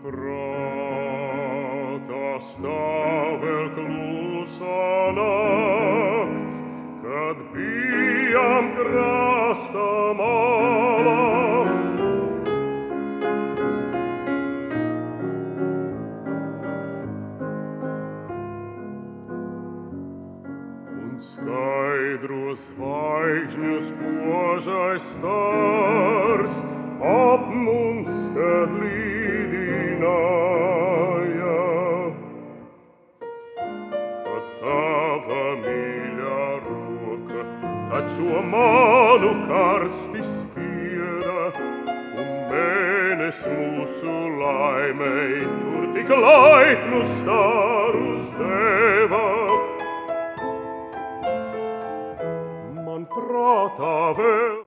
prātā stāv vēl klusā nakts, kad bijām krasta malā. Un skaidro zvaigžņu spožais stars ap mums, kad līdināja, kad tava mīļā roka taču manu karsti spieda, un mēnes mūsu laimei tur tik laipnu starus deva. Man prātā vēl